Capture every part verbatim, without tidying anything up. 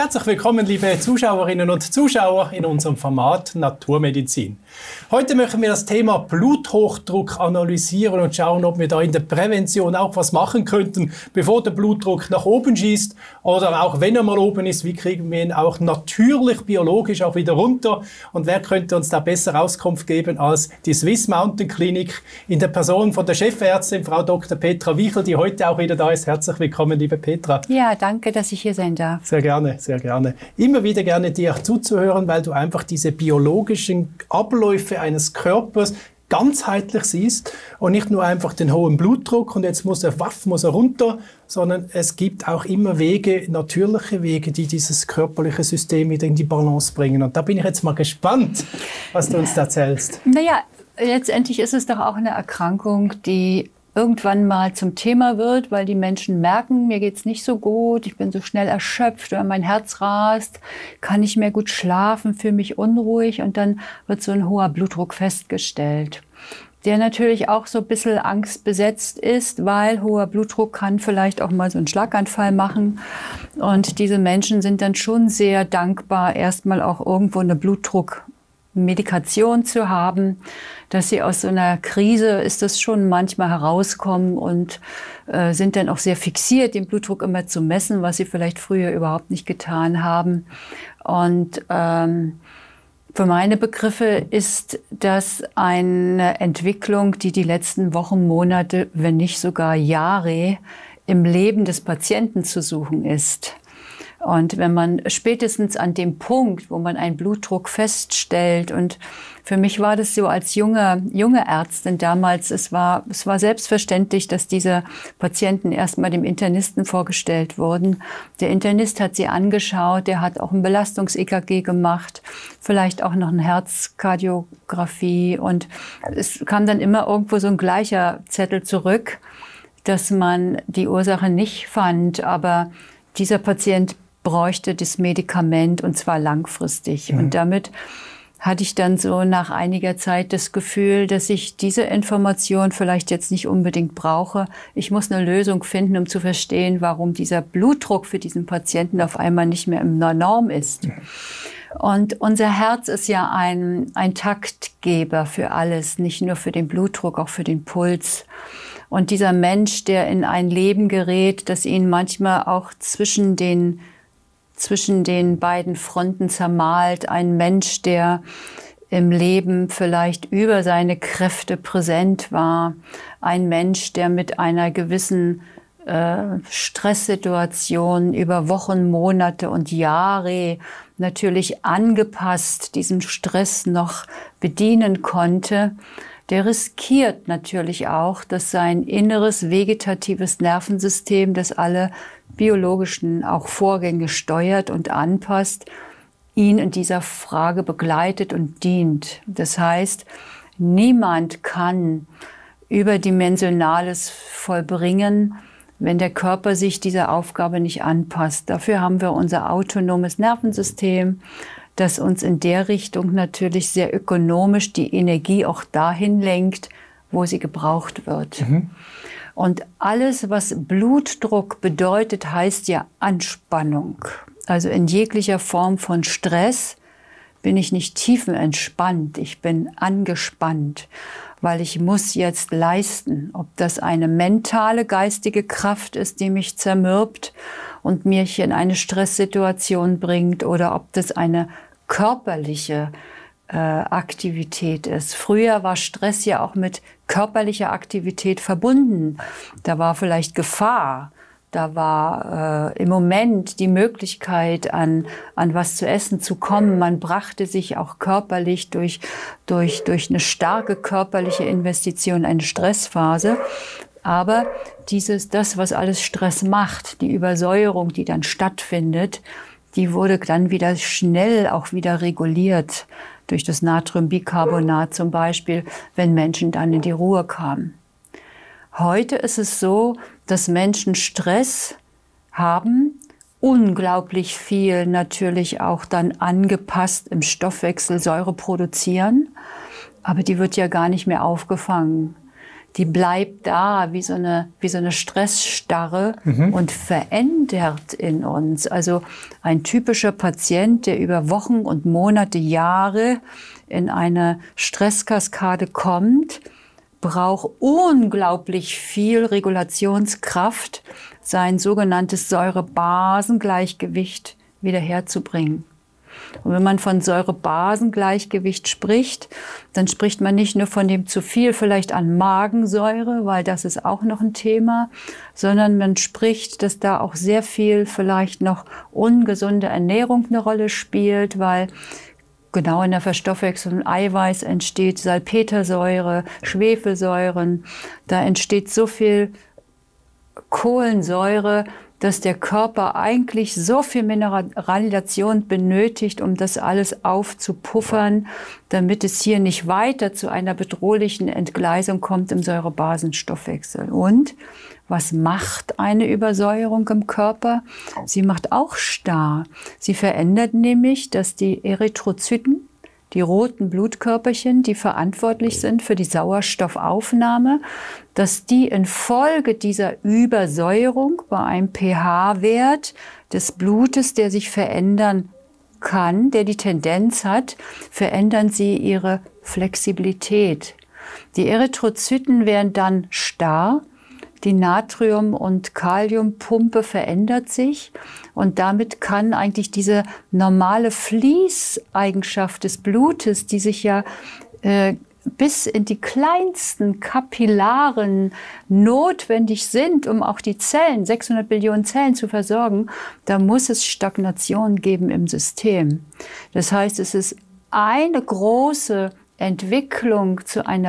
Herzlich willkommen, liebe Zuschauerinnen und Zuschauer, in unserem Format Naturmedizin. Heute möchten wir das Thema Bluthochdruck analysieren und schauen, ob wir da in der Prävention auch was machen könnten, bevor der Blutdruck nach oben schießt. Oder auch wenn er mal oben ist, wie kriegen wir ihn auch natürlich, biologisch auch wieder runter? Und wer könnte uns da besser Auskunft geben als die Swiss Mountain Klinik in der Person von der Chefärztin, Frau Doktor Petra Wichel, die heute auch wieder da ist. Herzlich willkommen, liebe Petra. Ja, danke, dass ich hier sein darf. Sehr gerne, sehr gerne. Immer wieder gerne dir zuzuhören, weil du einfach diese biologischen Abläufe eines Körpers ganzheitlich siehst und nicht nur einfach den hohen Blutdruck und jetzt muss er waff, muss er runter, sondern es gibt auch immer Wege, natürliche Wege, die dieses körperliche System wieder in die Balance bringen. Und da bin ich jetzt mal gespannt, was du uns da erzählst. Naja, letztendlich ist es doch auch eine Erkrankung, die irgendwann mal zum Thema wird, weil die Menschen merken, mir geht's nicht so gut, ich bin so schnell erschöpft oder mein Herz rast, kann nicht mehr gut schlafen, fühle mich unruhig und dann wird so ein hoher Blutdruck festgestellt, der natürlich auch so ein bisschen angstbesetzt ist, weil hoher Blutdruck kann vielleicht auch mal so einen Schlaganfall machen und diese Menschen sind dann schon sehr dankbar, erstmal auch irgendwo eine Blutdruckmedikation zu haben, dass sie aus so einer Krise, ist das schon manchmal herauskommen und äh, sind dann auch sehr fixiert, den Blutdruck immer zu messen, was sie vielleicht früher überhaupt nicht getan haben. Und ähm, für meine Begriffe ist das eine Entwicklung, die die letzten Wochen, Monate, wenn nicht sogar Jahre im Leben des Patienten zu suchen ist. Und wenn man spätestens an dem Punkt, wo man einen Blutdruck feststellt, und für mich war das so als junge, junge Ärztin damals, es war, es war selbstverständlich, dass diese Patienten erstmal dem Internisten vorgestellt wurden. Der Internist hat sie angeschaut, der hat auch ein Belastungs-E K G gemacht, vielleicht auch noch eine Herzkardiographie und es kam dann immer irgendwo so ein gleicher Zettel zurück, dass man die Ursache nicht fand, aber dieser Patient bräuchte das Medikament und zwar langfristig. Mhm. Und damit hatte ich dann so nach einiger Zeit das Gefühl, dass ich diese Information vielleicht jetzt nicht unbedingt brauche. Ich muss eine Lösung finden, um zu verstehen, warum dieser Blutdruck für diesen Patienten auf einmal nicht mehr in der Norm ist. Mhm. Und unser Herz ist ja ein, ein Taktgeber für alles, nicht nur für den Blutdruck, auch für den Puls. Und dieser Mensch, der in ein Leben gerät, das ihn manchmal auch zwischen den zwischen den beiden Fronten zermalt. Ein Mensch, der im Leben vielleicht über seine Kräfte präsent war. Ein Mensch, der mit einer gewissen äh, Stresssituation über Wochen, Monate und Jahre natürlich angepasst diesem Stress noch bedienen konnte. Der riskiert natürlich auch, dass sein inneres vegetatives Nervensystem, das alle biologischen auch Vorgänge steuert und anpasst, ihn in dieser Frage begleitet und dient. Das heißt, niemand kann Überdimensionales vollbringen, wenn der Körper sich dieser Aufgabe nicht anpasst. Dafür haben wir unser autonomes Nervensystem, das uns in der Richtung natürlich sehr ökonomisch die Energie auch dahin lenkt, wo sie gebraucht wird. Mhm. Und alles, was Blutdruck bedeutet, heißt ja Anspannung. Also in jeglicher Form von Stress bin ich nicht tiefenentspannt, ich bin angespannt, weil ich muss jetzt leisten. Ob das eine mentale, geistige Kraft ist, die mich zermürbt und mich in eine Stresssituation bringt, oder ob das eine körperliche äh, Aktivität ist. Früher war Stress ja auch mit körperlicher Aktivität verbunden. Da war vielleicht Gefahr, da war äh, im Moment die Möglichkeit, an, an was zu essen zu kommen. Man brachte sich auch körperlich durch, durch, durch eine starke körperliche Investition eine Stressphase. Aber dieses, das, was alles Stress macht, die Übersäuerung, die dann stattfindet, die wurde dann wieder schnell auch wieder reguliert durch das Natriumbicarbonat zum Beispiel, wenn Menschen dann in die Ruhe kamen. Heute ist es so, dass Menschen Stress haben, unglaublich viel natürlich auch dann angepasst im Stoffwechsel Säure produzieren, aber die wird ja gar nicht mehr aufgefangen. die bleibt da wie so eine, wie so eine Stressstarre mhm. und verändert in uns. Also ein typischer Patient, der über Wochen und Monate, Jahre in eine Stresskaskade kommt, braucht unglaublich viel Regulationskraft, sein sogenanntes Säure-Basen-Gleichgewicht wiederherzubringen. Und wenn man von Säure-Basen-Gleichgewicht spricht, dann spricht man nicht nur von dem zu viel vielleicht an Magensäure, weil das ist auch noch ein Thema, sondern man spricht, dass da auch sehr viel vielleicht noch ungesunde Ernährung eine Rolle spielt, weil genau in der Verstoffwechslung von Eiweiß entsteht Salpetersäure, Schwefelsäuren, da entsteht so viel Kohlensäure, dass der Körper eigentlich so viel Mineralisation benötigt, um das alles aufzupuffern, damit es hier nicht weiter zu einer bedrohlichen Entgleisung kommt im Säurebasenstoffwechsel. Und was macht eine Übersäuerung im Körper? Sie macht auch starr. Sie verändert nämlich, dass die Erythrozyten, die roten Blutkörperchen, die verantwortlich sind für die Sauerstoffaufnahme, dass die infolge dieser Übersäuerung bei einem pH-Wert des Blutes, der sich verändern kann, der die Tendenz hat, verändern sie ihre Flexibilität. Die Erythrozyten werden dann starr, die Natrium- und Kaliumpumpe verändert sich und damit kann eigentlich diese normale Fließeigenschaft des Blutes, die sich ja äh, bis in die kleinsten Kapillaren notwendig sind, um auch die Zellen, sechshundert Billionen Zellen zu versorgen, da muss es Stagnation geben im System. Das heißt, es ist eine große Entwicklung zu einer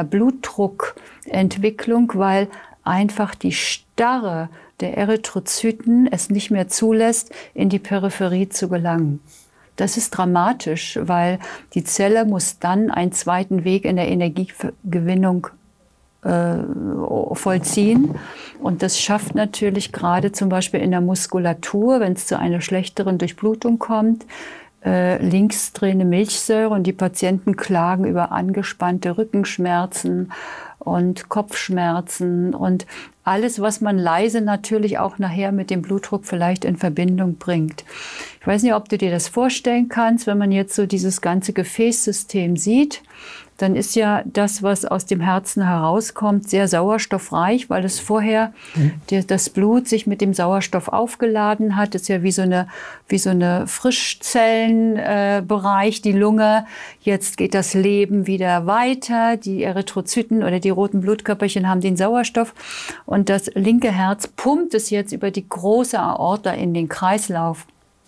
Blutdruckentwicklung, weil einfach die Starre der Erythrozyten es nicht mehr zulässt, in die Peripherie zu gelangen. Das ist dramatisch, weil die Zelle muss dann einen zweiten Weg in der Energiegewinnung äh, vollziehen. Und das schafft natürlich gerade zum Beispiel in der Muskulatur, wenn es zu einer schlechteren Durchblutung kommt, äh, linksdrehende Milchsäure und die Patienten klagen über angespannte Rückenschmerzen und Kopfschmerzen und alles, was man leise natürlich auch nachher mit dem Blutdruck vielleicht in Verbindung bringt. Ich weiß nicht, ob du dir das vorstellen kannst, wenn man jetzt so dieses ganze Gefäßsystem sieht, dann ist ja das, was aus dem Herzen herauskommt, sehr sauerstoffreich, weil es vorher mhm. der, das Blut sich mit dem Sauerstoff aufgeladen hat. Das ist ja wie so eine, wie so eine Frischzellenbereich, äh, die Lunge. Jetzt geht das Leben wieder weiter. Die Erythrozyten oder die roten Blutkörperchen haben den Sauerstoff. Und das linke Herz pumpt es jetzt über die große Aorta in den Kreislauf.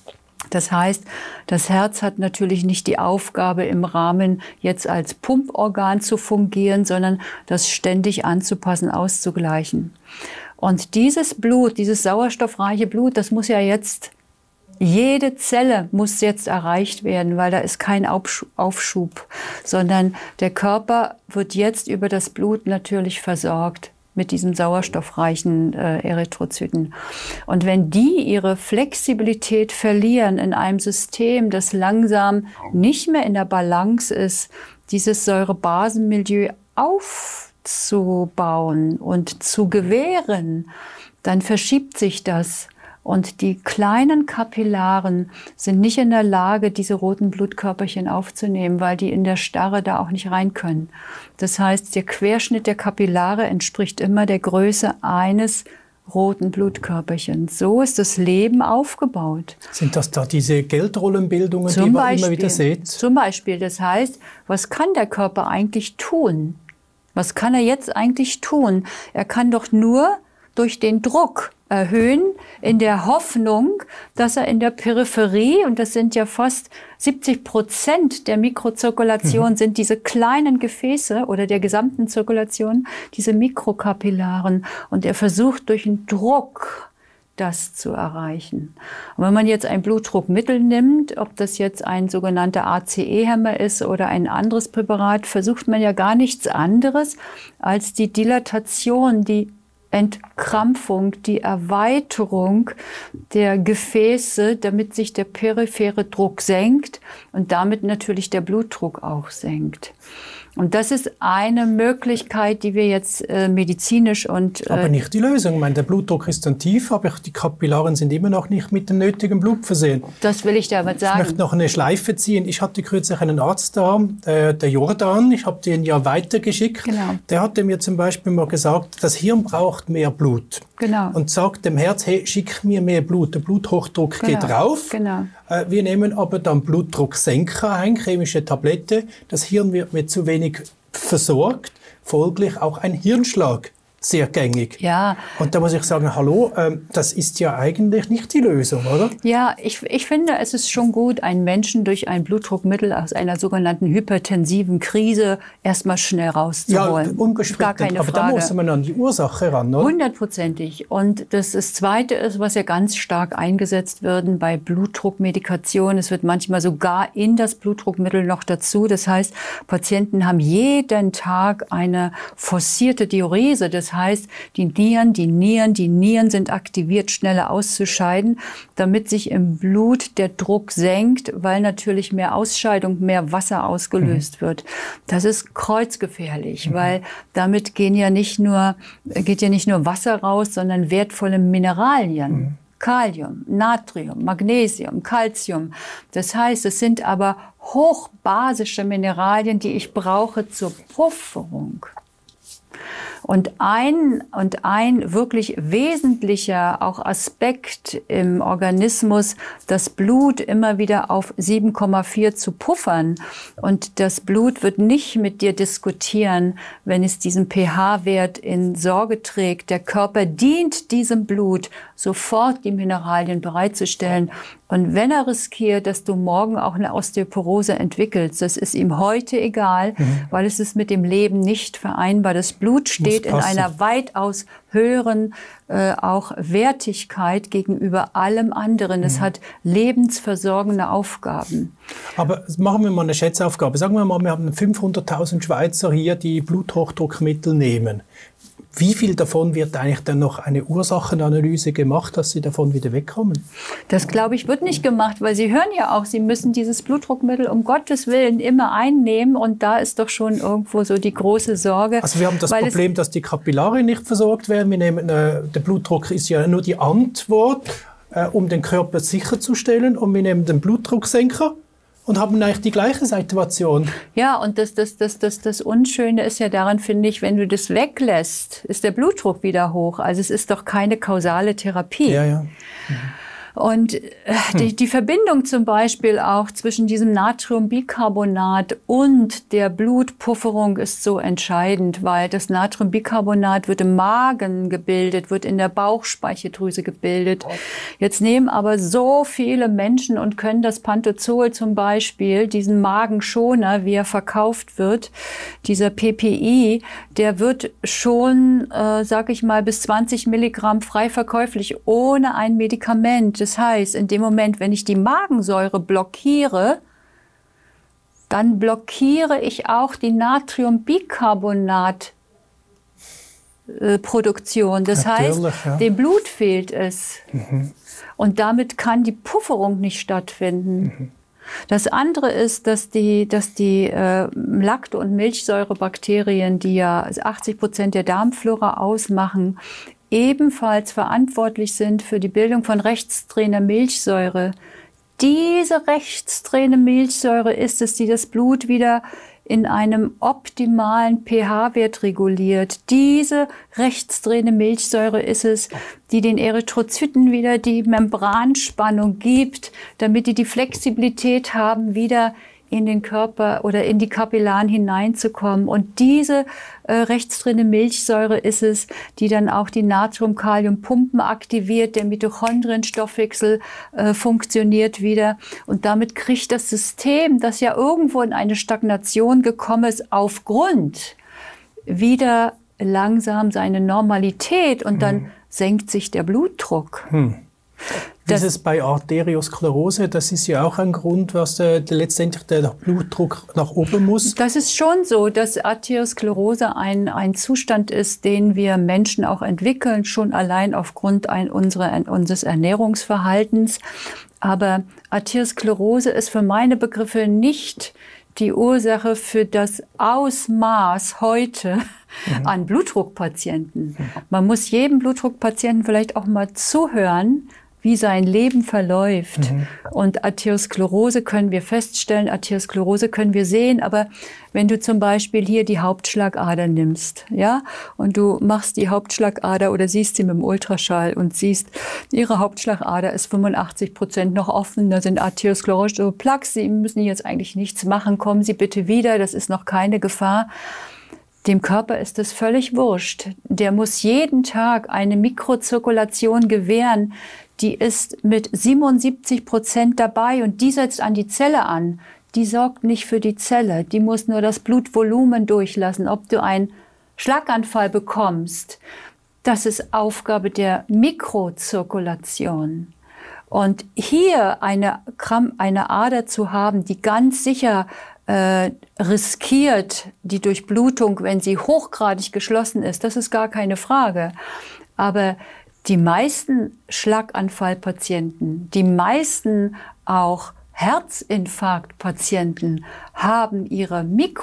Das heißt, das Herz hat natürlich nicht die Aufgabe, im Rahmen jetzt als Pumporgan zu fungieren, sondern das ständig anzupassen, auszugleichen. Und dieses Blut, dieses sauerstoffreiche Blut, das muss ja jetzt, jede Zelle muss jetzt erreicht werden, weil da ist kein Aufschub, sondern der Körper wird jetzt über das Blut natürlich versorgt mit diesem sauerstoffreichen äh, Erythrozyten. Und wenn die ihre Flexibilität verlieren in einem System, das langsam nicht mehr in der Balance ist, dieses Säurebasenmilieu aufzubauen und zu gewähren, dann verschiebt sich das. Und die kleinen Kapillaren sind nicht in der Lage, diese roten Blutkörperchen aufzunehmen, weil die in der Starre da auch nicht rein können. Das heißt, der Querschnitt der Kapillare entspricht immer der Größe eines roten Blutkörperchens. So ist das Leben aufgebaut. Sind das da diese Geldrollenbildungen, die man immer wieder sieht? Zum Beispiel. Das heißt, was kann der Körper eigentlich tun? Was kann er jetzt eigentlich tun? Er kann doch nur durch den Druck erhöhen, in der Hoffnung, dass er in der Peripherie, und das sind ja fast siebzig Prozent der Mikrozirkulation, mhm. sind diese kleinen Gefäße oder der gesamten Zirkulation, diese Mikrokapillaren. Und er versucht durch den Druck das zu erreichen. Und wenn man jetzt ein Blutdruckmittel nimmt, ob das jetzt ein sogenannter A C E-Hemmer ist oder ein anderes Präparat, versucht man ja gar nichts anderes als die Dilatation, die Entkrampfung, die Erweiterung der Gefäße, damit sich der periphere Druck senkt und damit natürlich der Blutdruck auch senkt. Und das ist eine Möglichkeit, die wir jetzt äh, medizinisch und... Äh, aber nicht die Lösung. Ich meine, der Blutdruck ist dann tief, aber die Kapillaren sind immer noch nicht mit dem nötigen Blut versehen. Das will ich damit sagen. Ich möchte noch eine Schleife ziehen. Ich hatte kürzlich einen Arzt da, äh, der Jordan, ich habe den ja weitergeschickt. Genau. Der hatte mir zum Beispiel mal gesagt, das Hirn braucht mehr Blut. Genau. Und sagt dem Herz, hey, schick mir mehr Blut. Der Bluthochdruck genau. geht rauf. Genau. Äh, wir nehmen aber dann Blutdrucksenker ein, chemische Tablette. Das Hirn wird mit zu wenig versorgt, folglich auch ein Hirnschlag. Sehr gängig. Ja. Und da muss ich sagen, hallo, ähm, das ist ja eigentlich nicht die Lösung, oder? Ja, ich, ich finde, es ist schon gut, einen Menschen durch ein Blutdruckmittel aus einer sogenannten hypertensiven Krise erstmal schnell rauszuholen. Ja, ungestritten. Gar keine Aber Frage. da muss man an die Ursache ran, oder? Hundertprozentig. Und das, das Zweite ist, was ja ganz stark eingesetzt wird bei Blutdruckmedikation. Es wird manchmal sogar in das Blutdruckmittel noch dazu. Das heißt, Patienten haben jeden Tag eine forcierte Diurese. Das heißt, die Nieren, die Nieren, die Nieren sind aktiviert, schneller auszuscheiden, damit sich im Blut der Druck senkt, weil natürlich mehr Ausscheidung, mehr Wasser ausgelöst mhm. wird. Das ist kreuzgefährlich, mhm. weil damit gehen ja nicht nur, geht ja nicht nur Wasser raus, sondern wertvolle Mineralien. Mhm. Kalium, Natrium, Magnesium, Calcium. Das heißt, es sind aber hochbasische Mineralien, die ich brauche zur Pufferung. Und ein, und ein wirklich wesentlicher auch Aspekt im Organismus, das Blut immer wieder auf sieben Komma vier zu puffern. Und das Blut wird nicht mit dir diskutieren, wenn es diesen pH-Wert in Sorge trägt. Der Körper dient diesem Blut, sofort die Mineralien bereitzustellen. Und wenn er riskiert, dass du morgen auch eine Osteoporose entwickelst, das ist ihm heute egal, mhm. weil es ist mit dem Leben nicht vereinbar. Das Blut steht in einer weitaus höheren äh, auch Wertigkeit gegenüber allem anderen. Es mhm. hat lebensversorgende Aufgaben. Aber machen wir mal eine Schätzaufgabe. Sagen wir mal, wir haben fünfhunderttausend Schweizer hier, die Bluthochdruckmittel nehmen. Wie viel davon wird eigentlich dann noch eine Ursachenanalyse gemacht, dass sie davon wieder wegkommen? Das, glaube ich, wird nicht gemacht, weil Sie hören ja auch, Sie müssen dieses Blutdruckmittel um Gottes Willen immer einnehmen. Und da ist doch schon irgendwo so die große Sorge. Also wir haben das Problem, dass die Kapillare nicht versorgt werden. Wir nehmen, äh, der Blutdruck ist ja nur die Antwort, äh, um den Körper sicherzustellen. Und wir nehmen den Blutdrucksenker und haben eigentlich die gleiche Situation. Ja, und das, das, das, das, das Unschöne ist ja daran, finde ich, wenn du das weglässt, ist der Blutdruck wieder hoch. Also es ist doch keine kausale Therapie. Ja, ja. Mhm. Und äh, die, die Verbindung zum Beispiel auch zwischen diesem Natriumbicarbonat und der Blutpufferung ist so entscheidend, weil das Natriumbicarbonat wird im Magen gebildet, wird in der Bauchspeicheldrüse gebildet. Jetzt nehmen aber so viele Menschen und können das Pantozol zum Beispiel, diesen Magenschoner, wie er verkauft wird, dieser P P I, der wird schon, äh, sag ich mal, bis zwanzig Milligramm frei verkäuflich ohne ein Medikament. Das heißt, in dem Moment, wenn ich die Magensäure blockiere, dann blockiere ich auch die Natriumbicarbonat-Produktion. Das Natürlich, heißt, ja. dem Blut fehlt es. Mhm. Und damit kann die Pufferung nicht stattfinden. Mhm. Das andere ist, dass die, dass die äh, Lacto- und Milchsäurebakterien, die ja achtzig Prozent der Darmflora ausmachen, ebenfalls verantwortlich sind für die Bildung von rechtsdrehender Milchsäure. Diese rechtsdrehende Milchsäure ist es, die das Blut wieder in einem optimalen pH-Wert reguliert. Diese rechtsdrehende Milchsäure ist es, die den Erythrozyten wieder die Membranspannung gibt, damit die die Flexibilität haben, wieder in den Körper oder in die Kapillaren hineinzukommen. Und diese äh, rechtsdrehende Milchsäure ist es, die dann auch die Natrium-Kalium-Pumpen aktiviert, der Mitochondrienstoffwechsel äh, funktioniert wieder. Und damit kriegt das System, das ja irgendwo in eine Stagnation gekommen ist, auf Grund wieder langsam seine Normalität und dann hm. senkt sich der Blutdruck. Hm. Dieses bei Arteriosklerose, das ist ja auch ein Grund, was äh, letztendlich der Blutdruck nach oben muss. Das ist schon so, dass Arteriosklerose ein, ein Zustand ist, den wir Menschen auch entwickeln, schon allein aufgrund ein, unserer, unseres Ernährungsverhaltens. Aber Arteriosklerose ist für meine Begriffe nicht die Ursache für das Ausmaß heute mhm. an Blutdruckpatienten. Man muss jedem Blutdruckpatienten vielleicht auch mal zuhören, wie sein Leben verläuft. Mhm. Und Arteriosklerose können wir feststellen, Arteriosklerose können wir sehen, aber wenn du zum Beispiel hier die Hauptschlagader nimmst, ja, und du machst die Hauptschlagader oder siehst sie mit dem Ultraschall und siehst, ihre Hauptschlagader ist fünfundachtzig Prozent noch offen, da sind Arteriosklerose Plaques, Sie müssen jetzt eigentlich nichts machen, kommen Sie bitte wieder, das ist noch keine Gefahr. Dem Körper ist das völlig wurscht. Der muss jeden Tag eine Mikrozirkulation gewähren, die ist mit siebenundsiebzig Prozent dabei und die setzt an die Zelle an. Die sorgt nicht für die Zelle, die muss nur das Blutvolumen durchlassen. Ob du einen Schlaganfall bekommst, das ist Aufgabe der Mikrozirkulation. Und hier eine, eine Ader zu haben, die ganz sicher äh, riskiert die Durchblutung, wenn sie hochgradig geschlossen ist, das ist gar keine Frage. Aber die meisten Schlaganfallpatienten, die meisten auch Herzinfarktpatienten haben ihre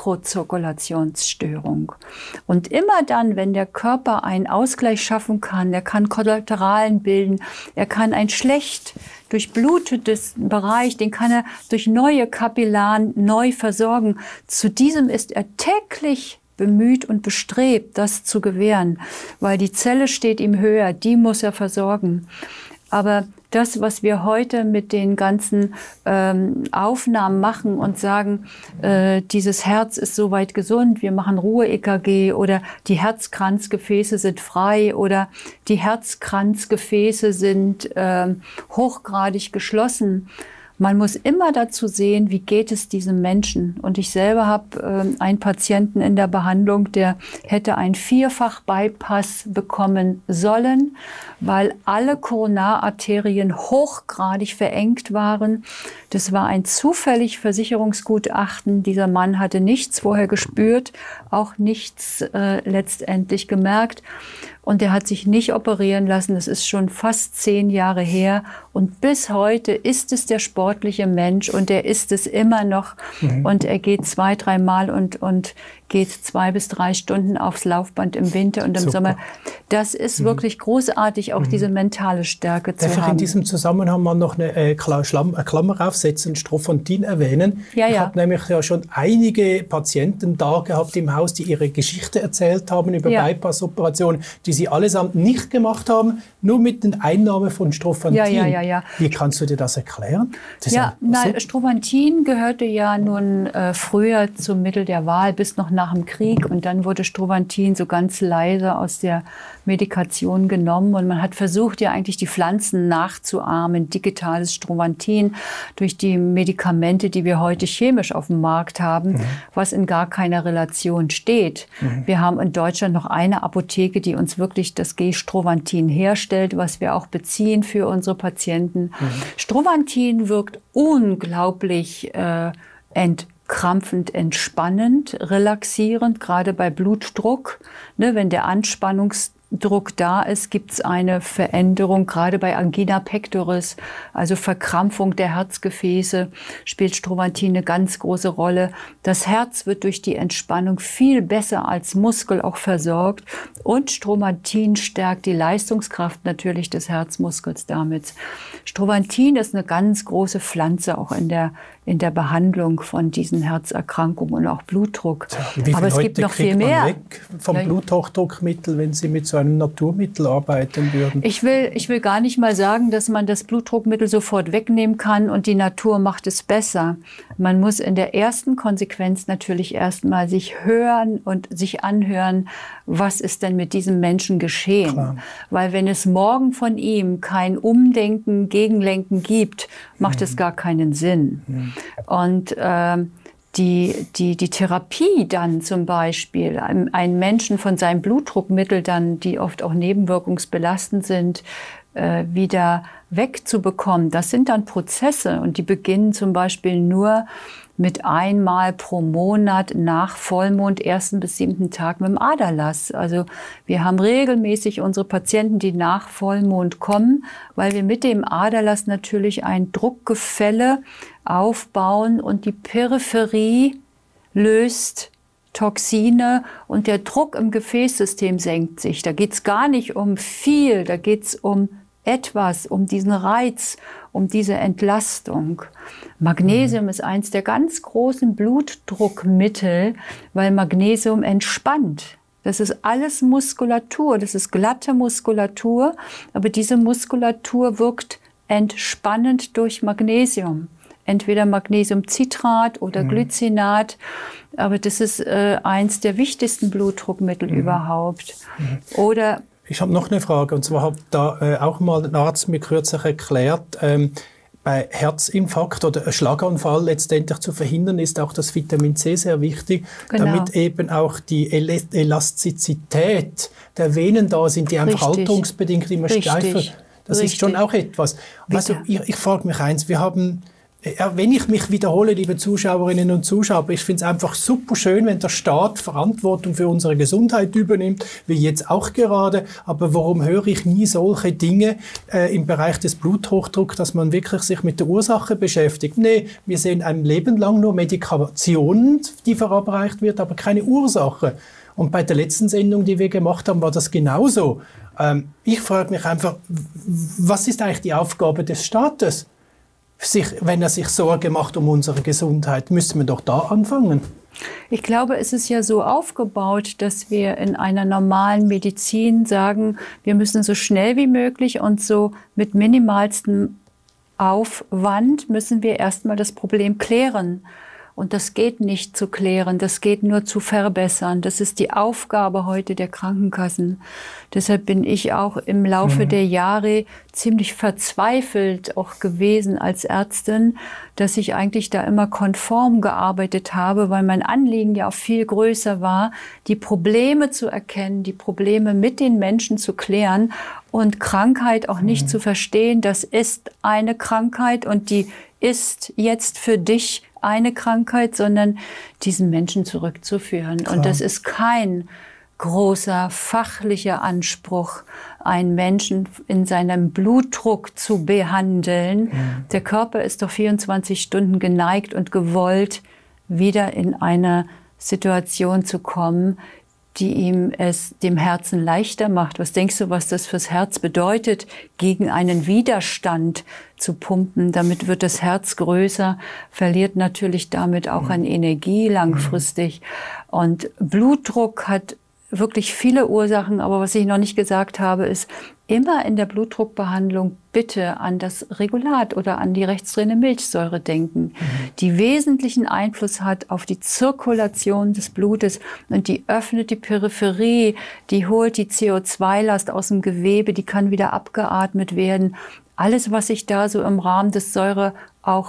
Mikrozirkulationsstörung. Und immer dann, wenn der Körper einen Ausgleich schaffen kann, er kann Kollateralen bilden, er kann ein schlecht durchblutetes Bereich, den kann er durch neue Kapillaren neu versorgen. Zu diesem ist er täglich bemüht und bestrebt, das zu gewähren, weil die Zelle steht ihm höher, die muss er versorgen. Aber das, was wir heute mit den ganzen ähm, Aufnahmen machen und sagen, äh, dieses Herz ist soweit gesund, wir machen Ruhe-E K G oder die Herzkranzgefäße sind frei oder die Herzkranzgefäße sind äh, hochgradig geschlossen. Man muss immer dazu sehen, wie geht es diesem Menschen. Und ich selber habe äh, einen Patienten in der Behandlung, der hätte einen Vierfach-Bypass bekommen sollen, weil alle Koronararterien hochgradig verengt waren. Das war ein zufällig Versicherungsgutachten. Dieser Mann hatte nichts vorher gespürt, auch nichts äh, letztendlich gemerkt. Und er hat sich nicht operieren lassen. Das ist schon fast zehn Jahre her. Und bis heute ist es der sportliche Mensch und er ist es immer noch. Mhm. Und er geht zwei, dreimal und, und geht zwei bis drei Stunden aufs Laufband im Winter und im Super. Sommer. Das ist mhm. wirklich großartig, auch mhm. diese mentale Stärke zu Darf haben. Ich in diesem Zusammenhang mal noch eine, äh, Klammer, eine Klammer aufsetzen, Strophanthin erwähnen. Ja, ich ja. habe nämlich ja schon einige Patienten da gehabt im Haus, die ihre Geschichte erzählt haben über ja. Bypass-Operationen, die sie allesamt nicht gemacht haben, nur mit der Einnahme von Strophanthin. Ja, ja, ja, ja. Wie kannst du dir das erklären? Das ja, nein, so Strophanthin gehörte ja nun äh, früher zum Mittel der Wahl bis noch nach dem Krieg und dann wurde Strophanthin so ganz leise aus der Medikation genommen und man hat versucht, ja eigentlich die Pflanzen nachzuahmen, digitales Strophanthin durch die Medikamente, die wir heute chemisch auf dem Markt haben, mhm. was in gar keiner Relation steht. Mhm. Wir haben in Deutschland noch eine Apotheke, die uns wirklich das G-Strophanthin herstellt, was wir auch beziehen für unsere Patienten. Mhm. Strophanthin wirkt unglaublich äh, ent krampfend entspannend, relaxierend, gerade bei Blutdruck. Ne, wenn der Anspannungsdruck da ist, gibt es eine Veränderung, gerade bei Angina pectoris, also Verkrampfung der Herzgefäße, spielt Strophanthin eine ganz große Rolle. Das Herz wird durch die Entspannung viel besser als Muskel auch versorgt und Strophanthin stärkt die Leistungskraft natürlich des Herzmuskels damit. Strophanthin ist eine ganz große Pflanze auch in der in der Behandlung von diesen Herzerkrankungen und auch Blutdruck. Ja, wie Aber es Leute gibt noch viel mehr. Man weg vom ja, Bluthochdruckmittel, wenn Sie mit so einem Naturmittel arbeiten würden? Ich will, ich will gar nicht mal sagen, dass man das Blutdruckmittel sofort wegnehmen kann und die Natur macht es besser. Man muss in der ersten Konsequenz natürlich erstmal sich hören und sich anhören, was ist denn mit diesem Menschen geschehen. Klar. Weil wenn es morgen von ihm kein Umdenken, Gegenlenken gibt, macht mhm. es gar keinen Sinn. Mhm. Und ähm, die, die, die Therapie dann zum Beispiel, einen Menschen von seinem Blutdruckmittel dann, die oft auch nebenwirkungsbelastend sind, äh, wieder wegzubekommen, das sind dann Prozesse und die beginnen zum Beispiel nur mit einmal pro Monat nach Vollmond, ersten bis siebten Tag mit dem Aderlass. Also wir haben regelmäßig unsere Patienten, die nach Vollmond kommen, weil wir mit dem Aderlass natürlich ein Druckgefälle aufbauen und die Peripherie löst Toxine und der Druck im Gefäßsystem senkt sich. Da geht es gar nicht um viel, da geht es um etwas, um diesen Reiz, um diese Entlastung. Magnesium mhm. ist eins der ganz großen Blutdruckmittel, weil Magnesium entspannt. Das ist alles Muskulatur, das ist glatte Muskulatur, aber diese Muskulatur wirkt entspannend durch Magnesium. Entweder Magnesiumcitrat oder mhm. Glycinat, aber das ist äh, eins der wichtigsten Blutdruckmittel mhm. überhaupt. Mhm. Oder ich habe noch eine Frage, und zwar hat da äh, auch mal ein Arzt mir kürzlich erklärt, ähm, bei Herzinfarkt oder einem Schlaganfall letztendlich zu verhindern, ist auch das Vitamin C sehr wichtig, genau. damit eben auch die Elastizität der Venen da sind, die einfach Richtig. haltungsbedingt immer Richtig. steifer. Das Richtig. ist schon auch etwas. Also ich, ich frage mich eins, wir haben... Wenn ich mich wiederhole, liebe Zuschauerinnen und Zuschauer, ich finde es einfach super schön, wenn der Staat Verantwortung für unsere Gesundheit übernimmt, wie jetzt auch gerade. Aber warum höre ich nie solche Dinge äh, im Bereich des Bluthochdrucks, dass man wirklich sich mit der Ursache beschäftigt? Nee, wir sehen ein Leben lang nur Medikationen, die verabreicht wird, aber keine Ursache. Und bei der letzten Sendung, die wir gemacht haben, war das genauso. Ähm, ich frage mich einfach, was ist eigentlich die Aufgabe des Staates? Sich, wenn er sich Sorge macht um unsere Gesundheit, müssen wir doch da anfangen. Ich glaube, es ist ja so aufgebaut, dass wir in einer normalen Medizin sagen, wir müssen so schnell wie möglich und so mit minimalstem Aufwand müssen wir erstmal das Problem klären. Und das geht nicht zu klären, das geht nur zu verbessern. Das ist die Aufgabe heute der Krankenkassen. Deshalb bin ich auch im Laufe mhm. der Jahre ziemlich verzweifelt auch gewesen als Ärztin, dass ich eigentlich da immer konform gearbeitet habe, weil mein Anliegen ja auch viel größer war, die Probleme zu erkennen, die Probleme mit den Menschen zu klären und Krankheit auch nicht mhm. zu verstehen. Das ist eine Krankheit und die ist jetzt für dich eine Krankheit, sondern diesen Menschen zurückzuführen. Klar. Und das ist kein großer fachlicher Anspruch, einen Menschen in seinem Blutdruck zu behandeln. Ja. Der Körper ist doch vierundzwanzig Stunden geneigt und gewollt, wieder in eine Situation zu kommen, die ihm es dem Herzen leichter macht. Was denkst du, was das fürs Herz bedeutet, gegen einen Widerstand zu pumpen? Damit wird das Herz größer, verliert natürlich damit auch an Energie langfristig. Und Blutdruck hat wirklich viele Ursachen, aber was ich noch nicht gesagt habe, ist, immer in der Blutdruckbehandlung bitte an das Regulat oder an die rechtsdrehende Milchsäure denken, mhm. die wesentlichen Einfluss hat auf die Zirkulation des Blutes und die öffnet die Peripherie, die holt die C O zwei Last aus dem Gewebe, die kann wieder abgeatmet werden. Alles, was sich da so im Rahmen des Säure auch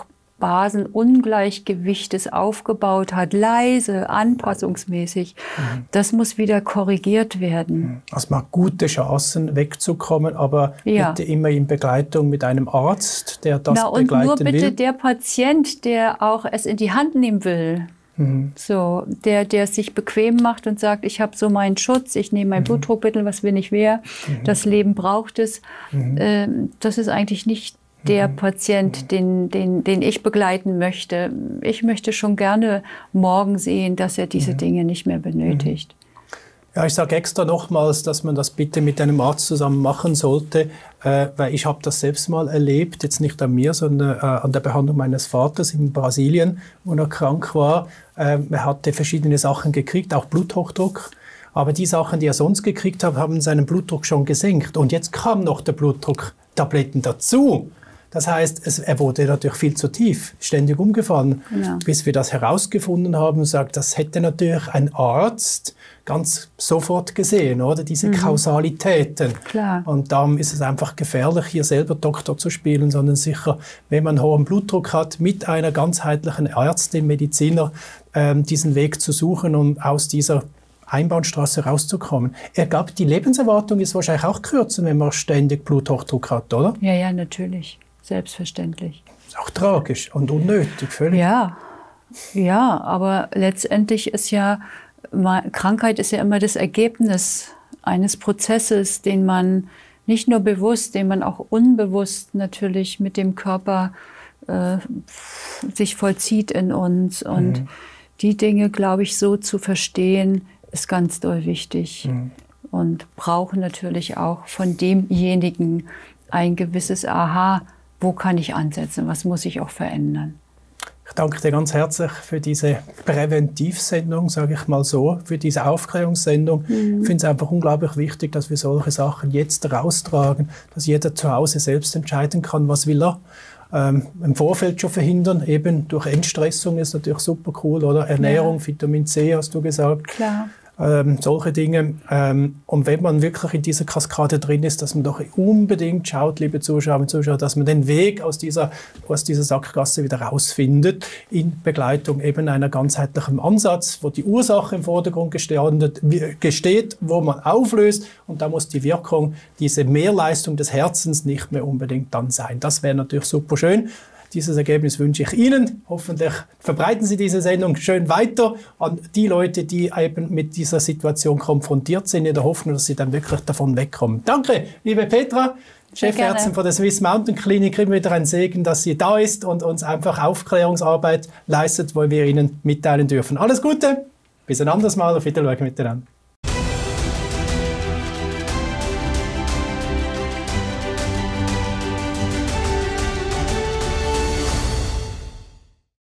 Basenungleichgewichtes aufgebaut hat, leise, anpassungsmäßig, mhm. das muss wieder korrigiert werden. Also man hat gute Chancen wegzukommen, aber ja. bitte immer in Begleitung mit einem Arzt, der das Na, und begleiten will. nur bitte will. der Patient, der auch es in die Hand nehmen will. Mhm. So, der, der es sich bequem macht und sagt, ich habe so meinen Schutz, ich nehme mein mhm. Blutdruckmittel, was will ich wer, mhm. das Leben braucht es. Mhm. Ähm, das ist eigentlich nicht der Patient, den, den, den ich begleiten möchte. Ich möchte schon gerne morgen sehen, dass er diese Dinge nicht mehr benötigt. Ja, ich sage extra nochmals, dass man das bitte mit einem Arzt zusammen machen sollte, äh, weil ich habe das selbst mal erlebt, jetzt nicht an mir, sondern äh, an der Behandlung meines Vaters in Brasilien, wo er krank war. Äh, er hatte verschiedene Sachen gekriegt, auch Bluthochdruck. Aber die Sachen, die er sonst gekriegt hat, haben seinen Blutdruck schon gesenkt. Und jetzt kam noch der Blutdrucktabletten dazu. Das heißt, es, er wurde natürlich viel zu tief, ständig umgefallen, genau. bis wir das herausgefunden haben, sagt, das hätte natürlich ein Arzt ganz sofort gesehen, oder? Diese mhm. Kausalitäten. Klar. Und darum ist es einfach gefährlich, hier selber Doktor zu spielen, sondern sicher, wenn man hohen Blutdruck hat, mit einer ganzheitlichen Ärztin, Mediziner, ähm, diesen Weg zu suchen, um aus dieser Einbahnstraße rauszukommen. Er gab, die Lebenserwartung ist wahrscheinlich auch kürzer, wenn man ständig Bluthochdruck hat, oder? Ja, ja, natürlich. Selbstverständlich. Ist auch tragisch und unnötig, völlig. Ja, ja, aber letztendlich ist ja, Krankheit ist ja immer das Ergebnis eines Prozesses, den man nicht nur bewusst, den man auch unbewusst natürlich mit dem Körper äh, sich vollzieht in uns. Und mhm. die Dinge, glaube ich, so zu verstehen, ist ganz doll wichtig. Mhm. Und brauchen natürlich auch von demjenigen ein gewisses Aha, wo kann ich ansetzen, was muss ich auch verändern. Ich danke dir ganz herzlich für diese Präventivsendung, sage ich mal so, für diese Aufklärungssendung. Mhm. Ich finde es einfach unglaublich wichtig, dass wir solche Sachen jetzt raustragen, dass jeder zu Hause selbst entscheiden kann, was will er. Ähm, im Vorfeld schon verhindern, eben durch Entstressung ist natürlich super cool, oder? Ernährung, ja. Vitamin C hast du gesagt. Klar. Ähm, solche Dinge. Ähm, und wenn man wirklich in dieser Kaskade drin ist, dass man doch unbedingt schaut, liebe Zuschauer und Zuschauer, dass man den Weg aus dieser, aus dieser Sackgasse wieder rausfindet, in Begleitung eben einer ganzheitlichen Ansatz, wo die Ursache im Vordergrund gesteht, wo man auflöst, und da muss die Wirkung, diese Mehrleistung des Herzens nicht mehr unbedingt dann sein. Das wäre natürlich super schön. Dieses Ergebnis wünsche ich Ihnen. Hoffentlich verbreiten Sie diese Sendung schön weiter an die Leute, die eben mit dieser Situation konfrontiert sind, in der Hoffnung, dass sie dann wirklich davon wegkommen. Danke, liebe Petra, Chefärztin von der Swiss Mountain Clinic. Immer wieder ein Segen, dass sie da ist und uns einfach Aufklärungsarbeit leistet, weil wir Ihnen mitteilen dürfen. Alles Gute, bis ein anderes Mal, auf Wiedersehen miteinander.